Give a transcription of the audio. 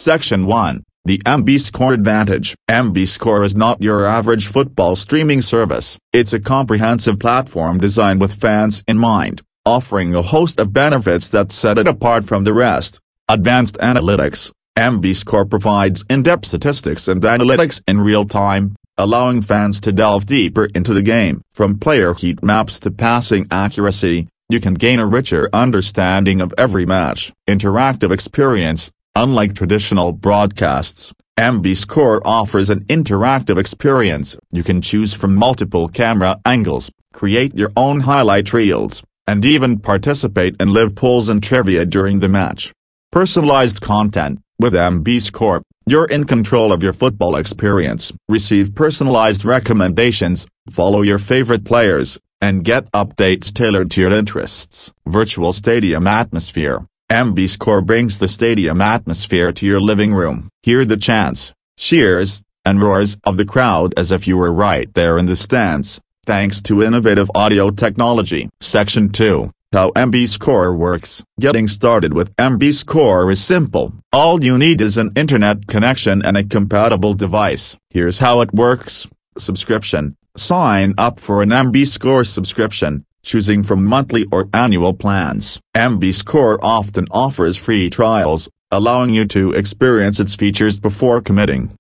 Section 1. The MB Score Advantage. MB Score is not your average football streaming service. It's a comprehensive platform designed with fans in mind, offering a host of benefits that set it apart from the rest. Advanced Analytics. MB Score provides in-depth statistics and analytics in real time, allowing fans to delve deeper into the game. From player heat maps to passing accuracy, you can gain a richer understanding of every match. Interactive experience. Unlike traditional broadcasts, MB Score offers an interactive experience. You can choose from multiple camera angles, create your own highlight reels, and even participate in live polls and trivia during the match. Personalized content. With MB Score, you're in control of your football experience. Receive personalized recommendations, follow your favorite players, and get updates tailored to your interests. Virtual Stadium Atmosphere. MB Score brings the stadium atmosphere to your living room. Hear the chants, cheers, and roars of the crowd as if you were right there in the stands, thanks to innovative audio technology. Section 2. How MB Score works. Getting started with MB Score is simple. All you need is an internet connection and a compatible device. Here's how it works. Subscription. Sign up for an MB Score subscription, choosing from monthly or annual plans. MB Score often offers free trials, allowing you to experience its features before committing.